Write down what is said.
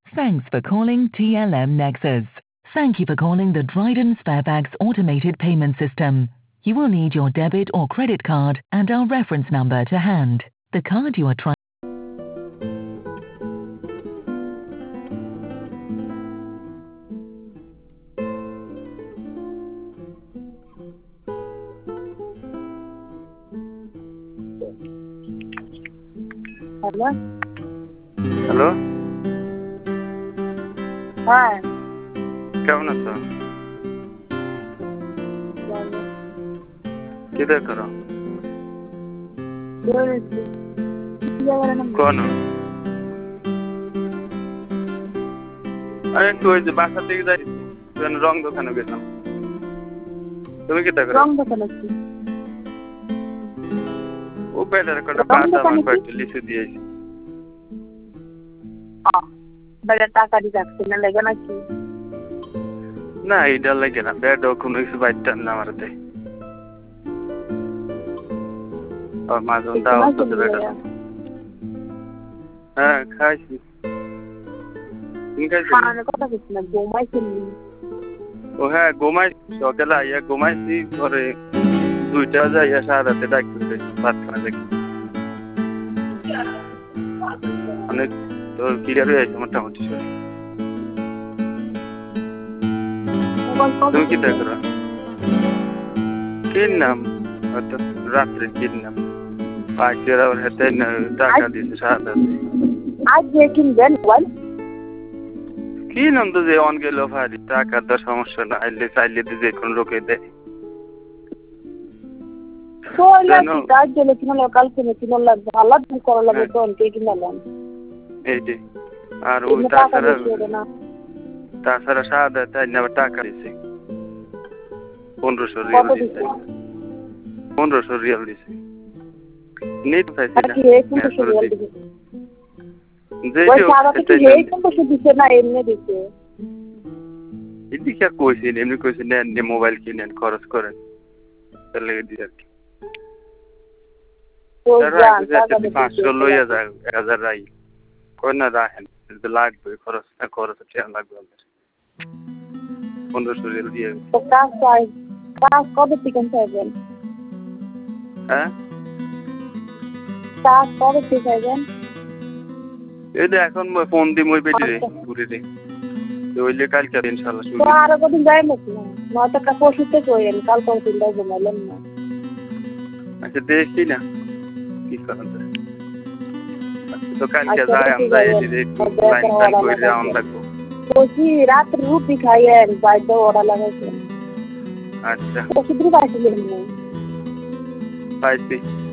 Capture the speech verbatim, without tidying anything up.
Thanks for calling T L M Nexus. Thank you for calling the Dryden Sparebags automated payment system. You will need your debit or credit card and our reference number to hand. The card you are trying. Hello? Hello, হ্যাঁ, কেমন আছো? বলো। কি দেখ করো? বলেছি। কি জায়গার নাম? কোন? আরে একটু ওই যে বাসা থেকে যাই রং দোকানে গেলাম। তুমি কি দেখ করো? রং দোকানে কি? ও বেটার কটা রং বাসা দোকানে আমার কি? কয়েকটা লিখে দিয়েছি। আহ, বেটা টাকা দিয়ে রাখছে না লেগে নাকি? না এইটা লাগে না, বেড কোনো কিছু বাইরটার না আমার দেয়। আর মাঝে মধ্যে আওয়াজ করতে বেটা। হ্যাঁ খাইছি। তুমি খাইছো? খাওয়ানোর কথা বলছি না, ঘুমাইছিলি। ও হ্যাঁ ঘুমাই, সকালে আইয়া ঘুমাইছি, পরে দুইটা যাইয়া সারা রাতে ডাকতেছে ভাত খাওয়া দেখি। অনেক তোর ক্লিয়ার হয়ে আছে মোটামুটি। তুমি কি দেখো? কি নাম? হয়তো রাত্রে কি নাম? পাঁচের আবার হাতে টাকা দিয়েছে সারা রাতে। আজ যে কিনবেন বল? কি নাম তো যে অন গেল ভারি টাকার তো সমস্যা না, আইলে চাইলে তো যে কোনো লোকে দেয়। কাজ গেলে কিনা কাল কিনে কিনা লাগবে, আলাদা দিন করা লাগবে তো অনেকে কিনালাম। এই যে আর ওই তাছাড়া তাছাড়া সাদা তাই না আবার টাকা দিছে পনেরোশো রিয়াল দিছে, পনেরোশো রিয়াল দিছে। নেট পাইছি না এদিকে আর কইছি এমনি কইছি নেন মোবাইল কিনেন খরচ করেন তাহলে দিই আর কি। পাঁচশো লইয়া যায় এক হাজার রাই কই না রাখেন লাগবে খরচ না খরচ লাগবে আমাদের পনেরোশো রিয়াল দিয়ে। কবে চিকেন খাইবেন? হ্যাঁ কবে ঠিক খাইবেন? এই যে এখন ফোন দিই মই বেটি রে ঘুরে রে ওইলে কালকে ইনশাআল্লাহ শুরু। তো আর কদিন যাই নাকি না নয়তো কাল পরশুতে কইরেন, কাল পরশু দিন ঘুমাইলেন না। আচ্ছা দেখি না কি করা যায়। তো কালকে যাই আমরা এই যে লাইন টাইম করে রাউন্ড লাগবো। বলছি রাত্রে রুটি খাইয়েন বাইরে ওরা লাগাইছেন। আচ্ছা ওষুধ পাইছিলেন না? পাইছি।